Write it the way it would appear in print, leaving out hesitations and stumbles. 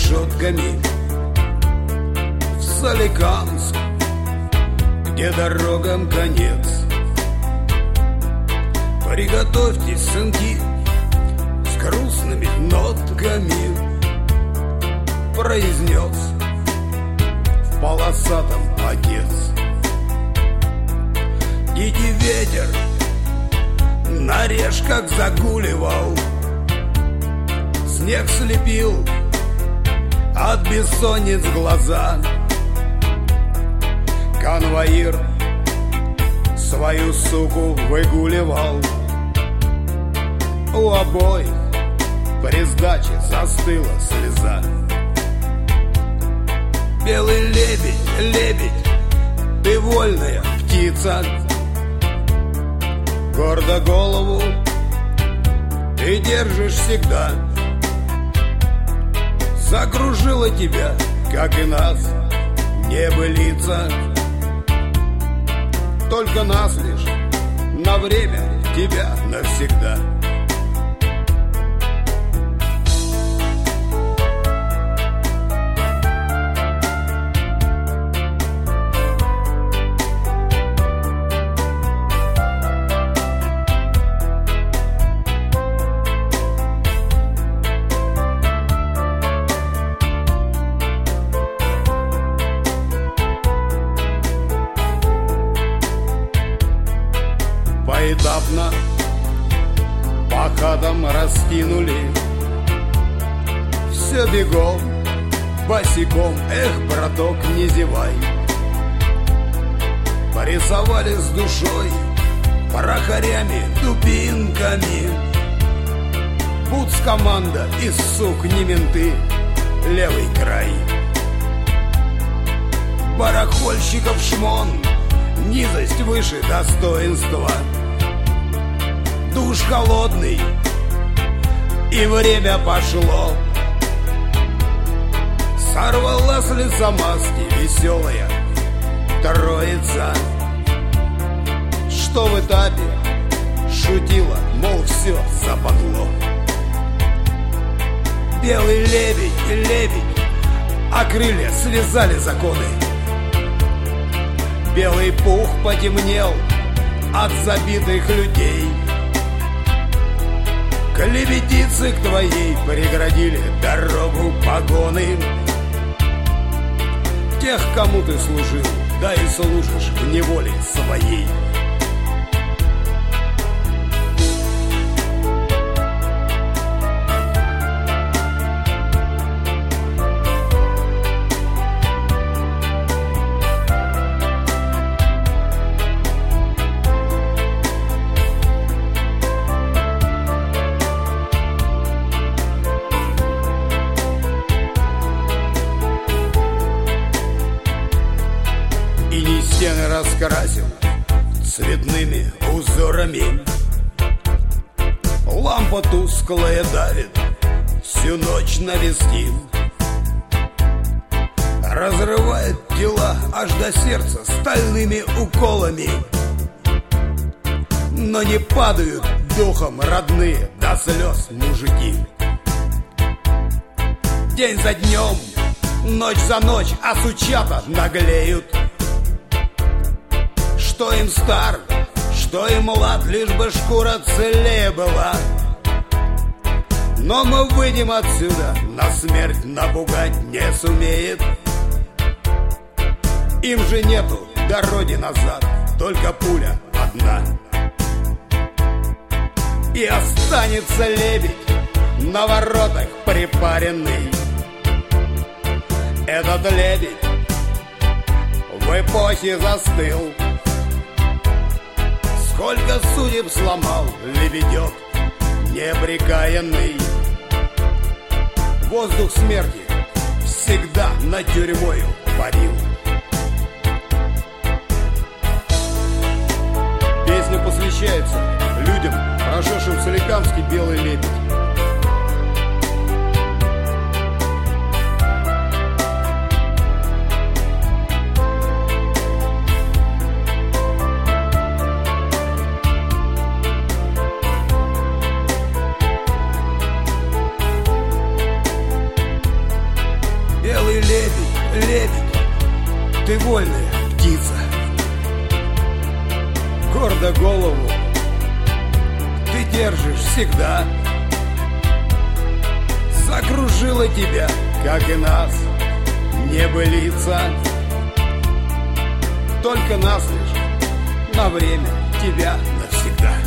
решетками в Соликамск, где дорогам конец. Приготовьтесь, сынки, с грустными нотками произнес в полосатом отец. Дикий ветер на решках загуливал, снег слепил от бессонниц глаза. Конвоир свою суку выгуливал, у обоих при сдаче застыла слеза. Белый лебедь, лебедь, ты вольная птица, гордо голову ты держишь всегда. Закружила тебя, как и нас, небылица. Только нас лишь на время, тебя навсегда. Поэтапно по хатам раскинули, все бегом, босиком, эх, браток, не зевай. Порисовали с душой, порохарями, дубинками. Буц команда, из сук не менты, левый край. Барахольщиков шмон, низость выше достоинства. Душ холодный, и время пошло. Сорвалась ли с маски веселая троица, что в этапе шутила, мол, все западло. Белый лебедь, лебедь, а крылья связали законы. Белый пух потемнел от забитых людей. Клеветицы к твоей преградили дорогу погоны. Тех, кому ты служил, да и служишь в неволе своей. Стены раскрасил цветными узорами. Лампа тусклая давит, всю ночь навестил. Разрывает тела аж до сердца стальными уколами. Но не падают духом родные до слез мужики. День за днем, ночь за ночь, а сучата наглеют. Что им стар, что им млад, лишь бы шкура целее была. Но мы выйдем отсюда, на смерть напугать не сумеет. Им же нету дороги назад, только пуля одна. И останется лебедь на воротах припаренный. Этот лебедь в эпохе застыл. Сколько судеб сломал лебедек непрекаянный. Воздух смерти всегда над тюрьмою парил. Песня посвящается людям, прошедшим в Соликамске белый лебедь. лебедь, лебедь, ты вольная птица. Гордо голову ты держишь всегда. Закружила тебя, как и нас, небылица. Только нас лишь на время, тебя навсегда.